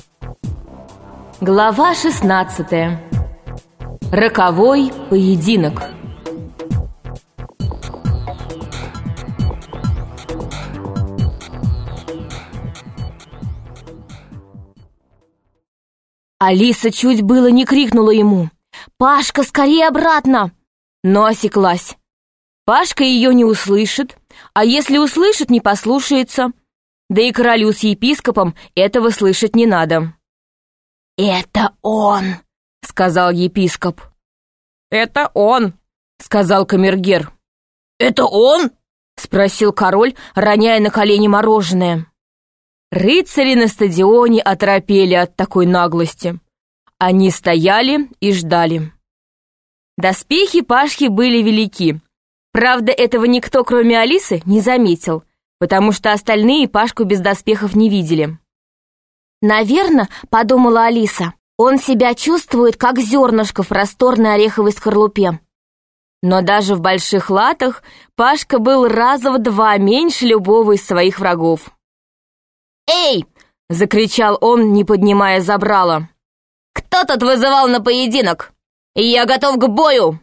Глава 16. Роковой поединок. Алиса чуть было не крикнула ему: «Пашка, скорее обратно!» Но осеклась. Пашка ее не услышит, а если услышит, не послушается. Да и королю с епископом этого слышать не надо. «Это он!» — сказал епископ. «Это он!» — сказал камергер. «Это он?» — спросил король, роняя на колени мороженое. Рыцари на стадионе оторопели от такой наглости. Они стояли и ждали. Доспехи Пашки были велики. Правда, этого никто, кроме Алисы, не заметил, потому что остальные Пашку без доспехов не видели. «Наверно, — подумала Алиса, — он себя чувствует, как зернышко в просторной ореховой скорлупе». Но даже в больших латах Пашка был раза в 2 меньше любого из своих врагов. «Эй!» — закричал он, не поднимая забрала. «Кто тут вызывал на поединок? Я готов к бою!»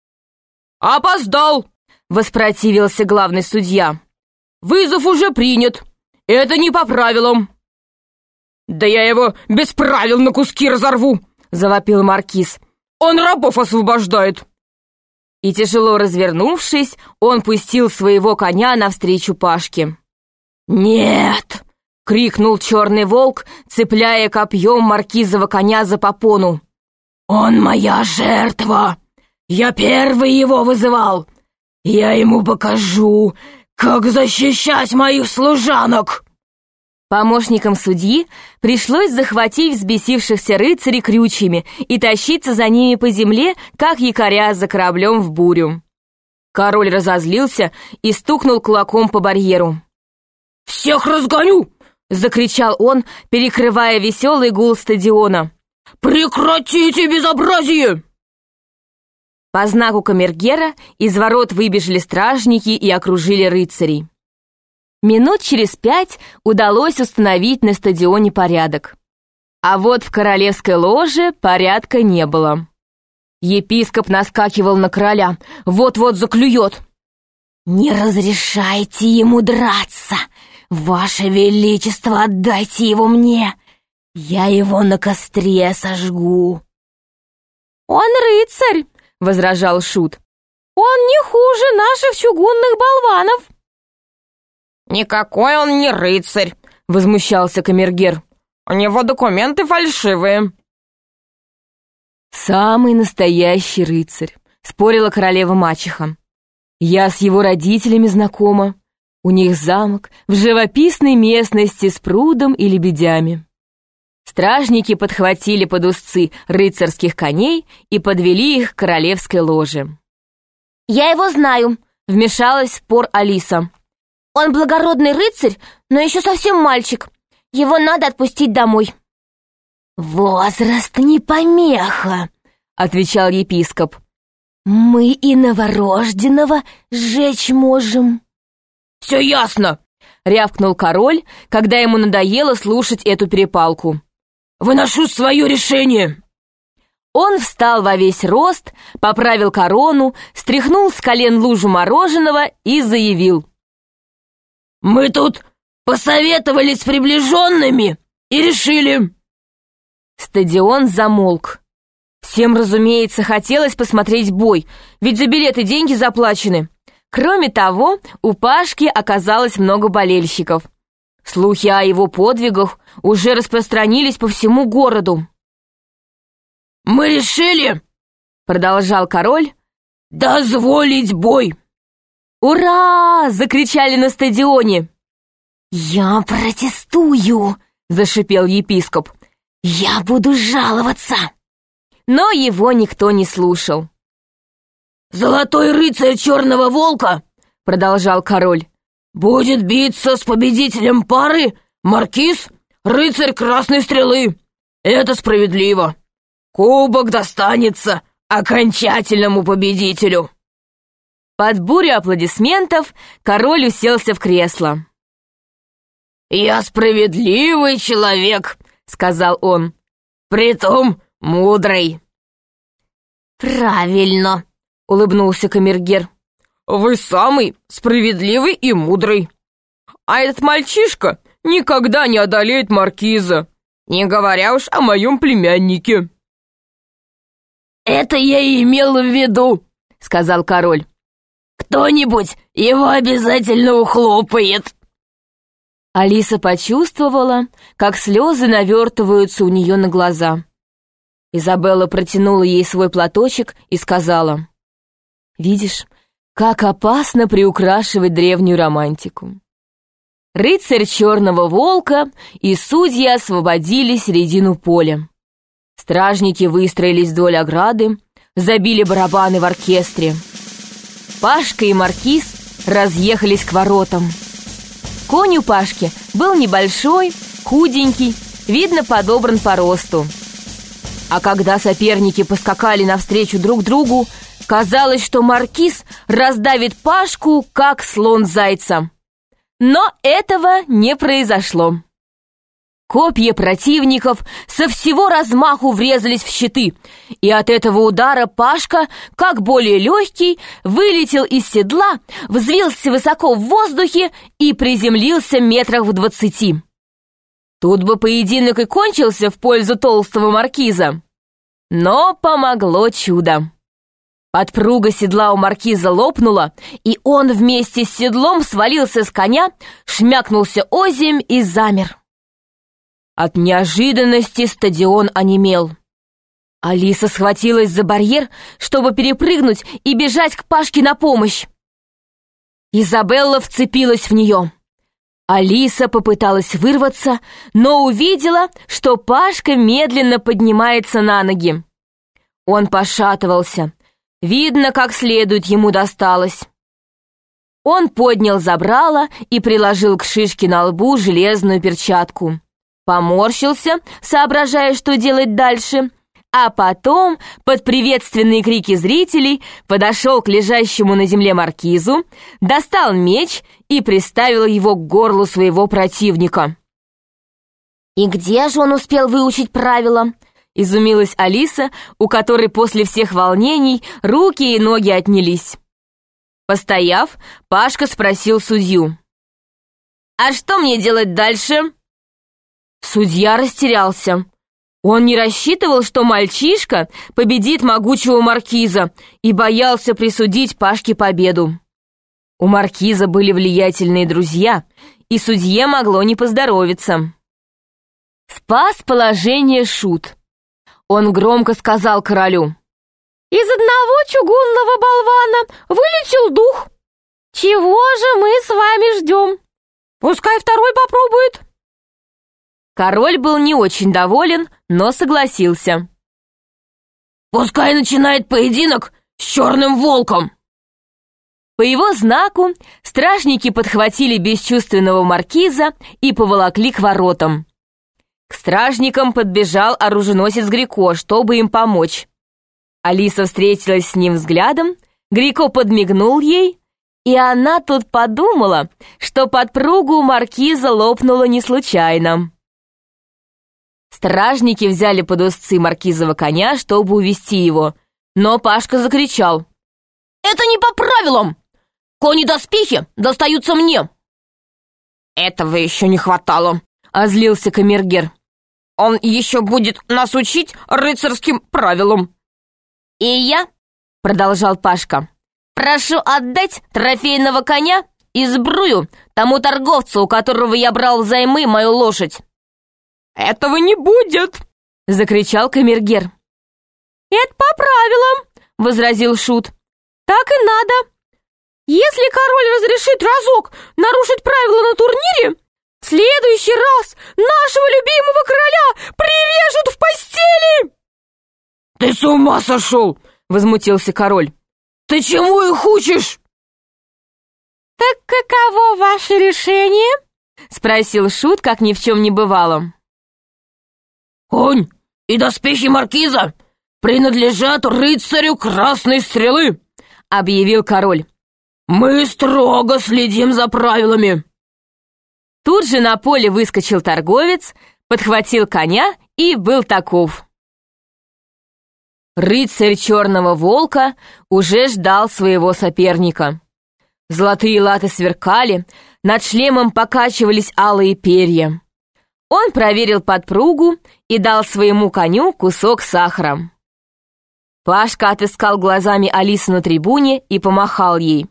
«Опоздал!» — воспротивился главный судья. «Вызов уже принят. Это не по правилам». «Да я его без правил на куски разорву!» — завопил маркиз. «Он рабов освобождает!» И, тяжело развернувшись, он пустил своего коня навстречу Пашке. «Нет!» — крикнул черный волк, цепляя копьем маркизова коня за попону. «Он моя жертва! Я первый его вызывал! Я ему покажу, как защищать моих служанок!» Помощникам судьи пришлось захватить взбесившихся рыцарей крючьями и тащиться за ними по земле, как якоря за кораблем в бурю. Король разозлился и стукнул кулаком по барьеру. «Всех разгоню!» — закричал он, перекрывая веселый гул стадиона. «Прекратите безобразие!» По знаку камергера из ворот выбежали стражники и окружили рыцарей. Минут через 5 удалось установить на стадионе порядок. А вот в королевской ложе порядка не было. Епископ наскакивал на короля, вот-вот заклюет. «Не разрешайте ему драться! Ваше Величество, отдайте его мне! Я его на костре сожгу!» «Он рыцарь!» — возражал шут. «Он не хуже наших чугунных болванов!» «Никакой он не рыцарь!» — возмущался камергер. «У него документы фальшивые!» «Самый настоящий рыцарь!» — спорила королева-мачеха. «Я с его родителями знакома. У них замок в живописной местности с прудом и лебедями». Стражники подхватили под узцы рыцарских коней и подвели их к королевской ложе. «Я его знаю», — вмешалась в спор Алиса. «Он благородный рыцарь, но еще совсем мальчик. Его надо отпустить домой». «Возраст не помеха», — отвечал епископ. «Мы и новорожденного сжечь можем». «Все ясно!» — рявкнул король, когда ему надоело слушать эту перепалку. «Выношу свое решение!» Он встал во весь рост, поправил корону, стряхнул с колен лужу мороженого и заявил: «Мы тут посоветовались с приближенными и решили». Стадион замолк. Всем, разумеется, хотелось посмотреть бой, ведь за билеты деньги заплачены. Кроме того, у Пашки оказалось много болельщиков. Слухи о его подвигах уже распространились по всему городу. «Мы решили, — продолжал король, — дозволить бой». «Ура!» — закричали на стадионе. «Я протестую!» — зашипел епископ. «Я буду жаловаться!» Но его никто не слушал. «Золотой рыцарь черного волка, — продолжал король, — будет биться с победителем пары маркиз, рыцарь красной стрелы. Это справедливо. Кубок достанется окончательному победителю». Под бурю аплодисментов король уселся в кресло. «Я справедливый человек», — сказал он. «Притом мудрый». «Правильно», — улыбнулся камергер. «Вы самый справедливый и мудрый. А этот мальчишка никогда не одолеет маркиза, не говоря уж о моем племяннике». «Это я и имел в виду», — сказал король. «Кто-нибудь его обязательно ухлопает». Алиса почувствовала, как слезы навертываются у нее на глаза. Изабелла протянула ей свой платочек и сказала: «Видишь, как опасно приукрашивать древнюю романтику». Рыцарь черного волка и судьи освободили середину поля. Стражники выстроились вдоль ограды, забили барабаны в оркестре. Пашка и маркиз разъехались к воротам. Конь у Пашки был небольшой, худенький, видно, подобран по росту. А когда соперники поскакали навстречу друг другу, казалось, что маркиз раздавит Пашку, как слон зайца. Но этого не произошло. Копья противников со всего размаху врезались в щиты, и от этого удара Пашка, как более легкий, вылетел из седла, взвился высоко в воздухе и приземлился метрах в 20. Тут бы поединок и кончился в пользу толстого маркиза. Но помогло чудо. Подпруга седла у маркиза лопнула, и он вместе с седлом свалился с коня, шмякнулся озимь и замер. От неожиданности стадион онемел. Алиса схватилась за барьер, чтобы перепрыгнуть и бежать к Пашке на помощь. Изабелла вцепилась в нее. Алиса попыталась вырваться, но увидела, что Пашка медленно поднимается на ноги. Он пошатывался. Видно, как следует ему досталось. Он поднял забрало и приложил к шишке на лбу железную перчатку. Поморщился, соображая, что делать дальше, а потом, под приветственные крики зрителей, подошел к лежащему на земле маркизу, достал меч и приставил его к горлу своего противника. «И где же он успел выучить правила?» — изумилась Алиса, у которой после всех волнений руки и ноги отнялись. Постояв, Пашка спросил судью: «А что мне делать дальше?» Судья растерялся. Он не рассчитывал, что мальчишка победит могучего маркиза, и боялся присудить Пашке победу. У маркиза были влиятельные друзья, и судье могло не поздоровиться. Спас положение шут. Он громко сказал королю: «Из одного чугунного болвана вылетел дух. Чего же мы с вами ждем? Пускай второй попробует». Король был не очень доволен, но согласился. «Пускай начинает поединок с черным волком». По его знаку стражники подхватили бесчувственного маркиза и поволокли к воротам. К стражникам подбежал оруженосец Грико, чтобы им помочь. Алиса встретилась с ним взглядом, Грико подмигнул ей, и она тут подумала, что подпругу у маркиза лопнула не случайно. Стражники взяли под узцы маркизова коня, чтобы увести его, но Пашка закричал: «Это не по правилам! Кони-доспехи достаются мне!» «Этого еще не хватало», — озлился камергер. «Он еще будет нас учить рыцарским правилам». «И я», — продолжал Пашка, «прошу отдать трофейного коня и сбрую тому торговцу, у которого я брал взаймы мою лошадь». «Этого не будет!» — закричал камергер. «Это по правилам!» — возразил шут. «Так и надо. Если король разрешит разок нарушить правила на турнире, в следующий раз нашего любимого короля прирежут в постели!» «Ты с ума сошел!» — возмутился король. «Ты чему их учишь?» «Так каково ваше решение?» — спросил шут, как ни в чем не бывало. «Конь и доспехи маркиза принадлежат рыцарю Красной Стрелы», — объявил король. «Мы строго следим за правилами». Тут же на поле выскочил торговец, подхватил коня и был таков. Рыцарь Черного Волка уже ждал своего соперника. Золотые латы сверкали, над шлемом покачивались алые перья. Он проверил подпругу и дал своему коню кусок сахара. Пашка отыскал глазами Алису на трибуне и помахал ей.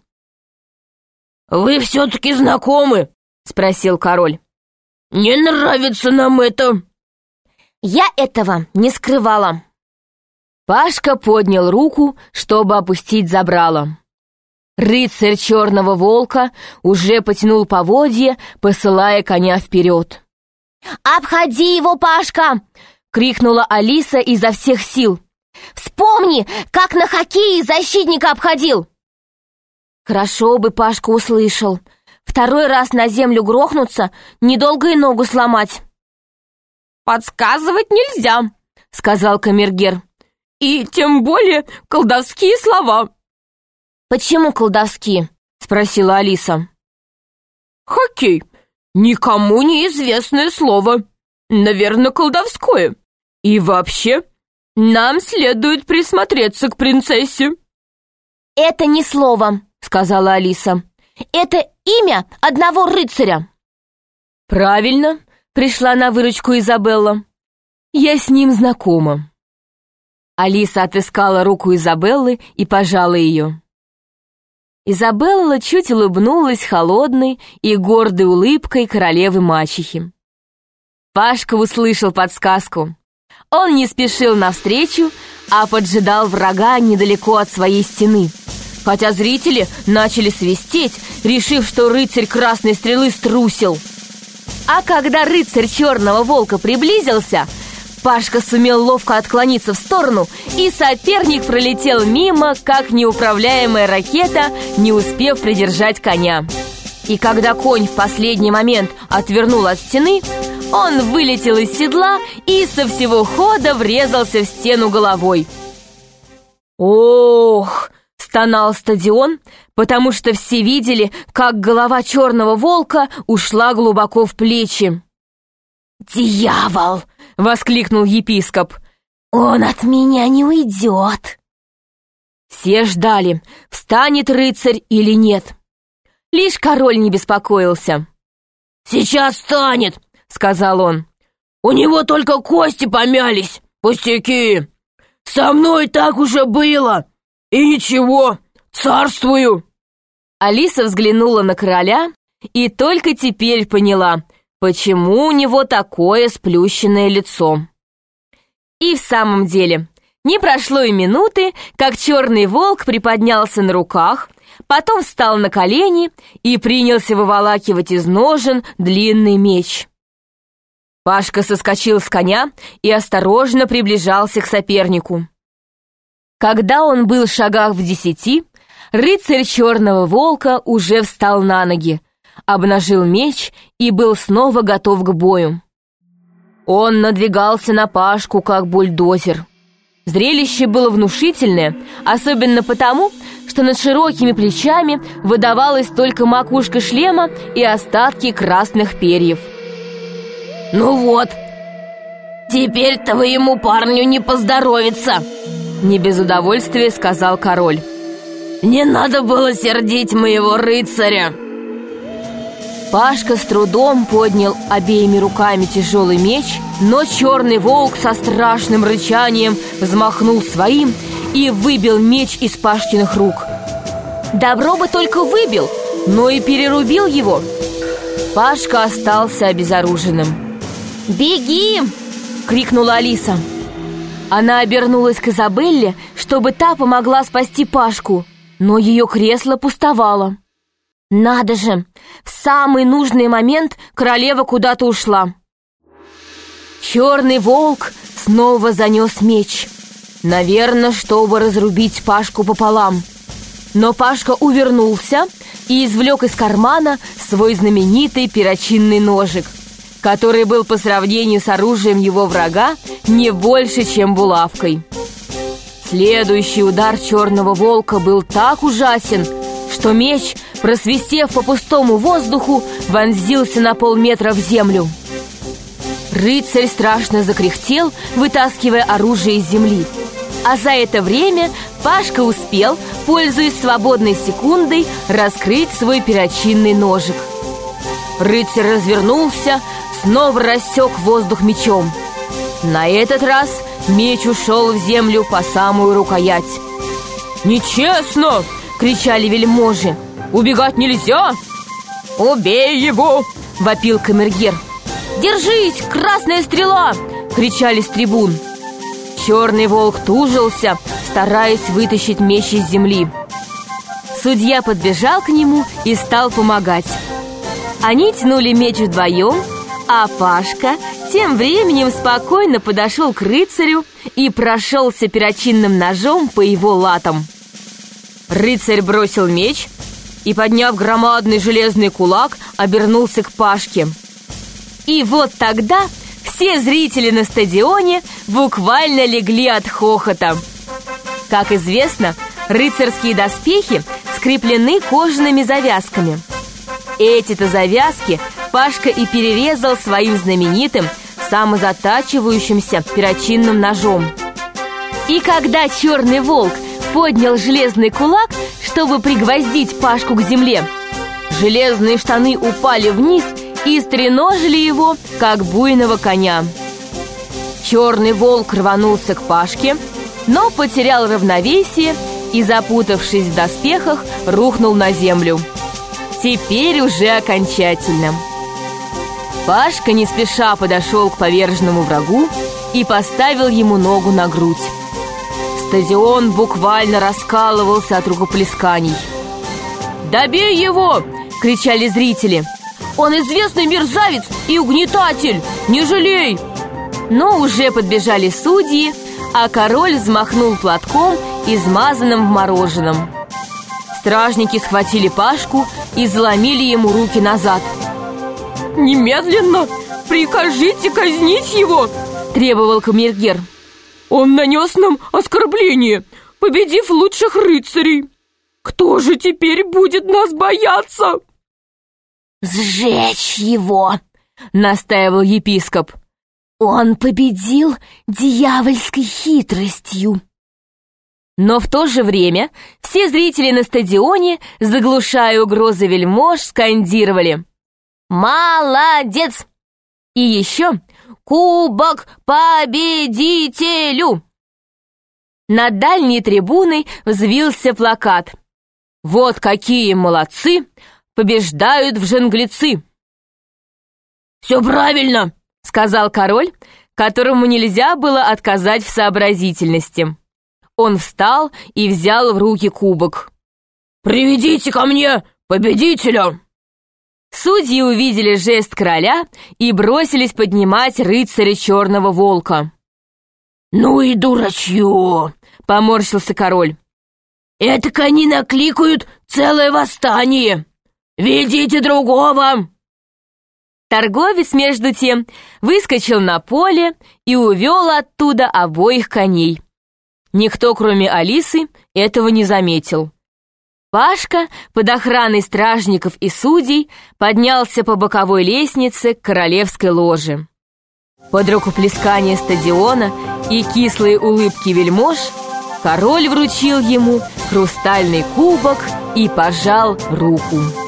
«Вы все-таки знакомы?» — спросил король. «Не нравится нам это». «Я этого не скрывала». Пашка поднял руку, чтобы опустить забрало. Рыцарь Черного Волка уже потянул поводья, посылая коня вперед. «Обходи его, Пашка!» — крикнула Алиса изо всех сил. «Вспомни, как на хоккее защитника обходил!» Хорошо бы Пашка услышал. Второй раз на землю грохнуться, недолго и ногу сломать. «Подсказывать нельзя», — сказал камергер. «И тем более колдовские слова». «Почему колдовские?» — спросила Алиса. «Хоккей. Никому неизвестное слово. Наверное, колдовское. И вообще, нам следует присмотреться к принцессе». «Это не слово», — сказала Алиса. «Это имя одного рыцаря». «Правильно», — пришла на выручку Изабелла. «Я с ним знакома». Алиса отыскала руку Изабеллы и пожала ее. Изабелла чуть улыбнулась холодной и гордой улыбкой королевы-мачехи. Пашка услышал подсказку. Он не спешил навстречу, а поджидал врага недалеко от своей стены, хотя зрители начали свистеть, решив, что рыцарь Красной Стрелы струсил. А когда рыцарь Черного Волка приблизился, Пашка сумел ловко отклониться в сторону, и соперник пролетел мимо, как неуправляемая ракета, не успев придержать коня. И когда конь в последний момент отвернул от стены, он вылетел из седла и со всего хода врезался в стену головой. «Ох!» — стонал стадион, потому что все видели, как голова Черного Волка ушла глубоко в плечи. «Дьявол!» — воскликнул епископ. «Он от меня не уйдет!» Все ждали, встанет рыцарь или нет. Лишь король не беспокоился. «Сейчас встанет!» — сказал он. «У него только кости помялись, пустяки! Со мной так уже было! И ничего, царствую!» Алиса взглянула на короля и только теперь поняла, почему у него такое сплющенное лицо. И в самом деле, не прошло и минуты, как Черный Волк приподнялся на руках, потом встал на колени и принялся выволакивать из ножен длинный меч. Пашка соскочил с коня и осторожно приближался к сопернику. Когда он был в шагах в 10, рыцарь Черного Волка уже встал на ноги, обнажил меч и был снова готов к бою. Он надвигался на Пашку, как бульдозер. Зрелище было внушительное, особенно потому, что над широкими плечами выдавалась только макушка шлема и остатки красных перьев. «Ну вот, теперь твоему парню не поздоровится», — не без удовольствия сказал король. «Не надо было сердить моего рыцаря». Пашка с трудом поднял обеими руками тяжелый меч, но Черный Волк со страшным рычанием взмахнул своим и выбил меч из Пашкиных рук. Добро бы только выбил, но и перерубил его. Пашка остался обезоруженным. «Беги!» — крикнула Алиса. Она обернулась к Изабелле, чтобы та помогла спасти Пашку, но ее кресло пустовало. Надо же, в самый нужный момент королева куда-то ушла. Черный Волк снова занес меч, наверное, чтобы разрубить Пашку пополам. Но Пашка увернулся и извлек из кармана свой знаменитый перочинный ножик, который был по сравнению с оружием его врага не больше, чем булавкой. Следующий удар Черного Волка был так ужасен, что меч, просвистев по пустому воздуху, вонзился на полметра в землю. Рыцарь страшно закряхтел, вытаскивая оружие из земли. А за это время Пашка успел, пользуясь свободной секундой, раскрыть свой перочинный ножик. Рыцарь развернулся, снова рассек воздух мечом. На этот раз меч ушел в землю по самую рукоять. «Нечестно!» — кричали вельможи. «Убегать нельзя!» «Убей его!» — вопил камергер. «Держись, красная стрела!» — кричали с трибун. Черный волк тужился, стараясь вытащить меч из земли. Судья подбежал к нему и стал помогать. Они тянули меч вдвоем, а Пашка тем временем спокойно подошел к рыцарю и прошелся перочинным ножом по его латам. Рыцарь бросил меч и, подняв громадный железный кулак, обернулся к Пашке. И вот тогда все зрители на стадионе буквально легли от хохота. Как известно, рыцарские доспехи скреплены кожаными завязками. Эти-то завязки Пашка и перерезал своим знаменитым самозатачивающимся перочинным ножом. И когда черный волк поднял железный кулак, чтобы пригвоздить Пашку к земле, железные штаны упали вниз и стреножили его, как буйного коня. Черный волк рванулся к Пашке, но потерял равновесие и, запутавшись в доспехах, рухнул на землю. Теперь уже окончательно. Пашка не спеша подошел к поверженному врагу и поставил ему ногу на грудь. Стадион буквально раскалывался от рукоплесканий. «Добей его!» — кричали зрители. «Он известный мерзавец и угнетатель! Не жалей!» Но уже подбежали судьи, а король взмахнул платком, измазанным в мороженом. Стражники схватили Пашку и заломили ему руки назад. «Немедленно прикажите казнить его!» — требовал камергер. «Он нанес нам оскорбление, победив лучших рыцарей. Кто же теперь будет нас бояться?» «Сжечь его!» — настаивал епископ. «Он победил дьявольской хитростью». Но в то же время все зрители на стадионе, заглушая угрозы вельмож, скандировали: «Молодец!» И еще «Кубок победителю!» На дальней трибуны взвился плакат: «Вот какие молодцы! Побеждают в жонглицы!» «Все правильно!» — сказал король, которому нельзя было отказать в сообразительности. Он встал и взял в руки кубок. «Приведите ко мне победителя!» Судьи увидели жест короля и бросились поднимать рыцаря черного волка. «Ну и дурачье!» — поморщился король. «Этак они накликают целое восстание! Ведите другого!» Торговец, между тем, выскочил на поле и увел оттуда обоих коней. Никто, кроме Алисы, этого не заметил. Пашка под охраной стражников и судей поднялся по боковой лестнице к королевской ложе. Под рукоплескание стадиона и кислые улыбки вельмож король вручил ему хрустальный кубок и пожал руку.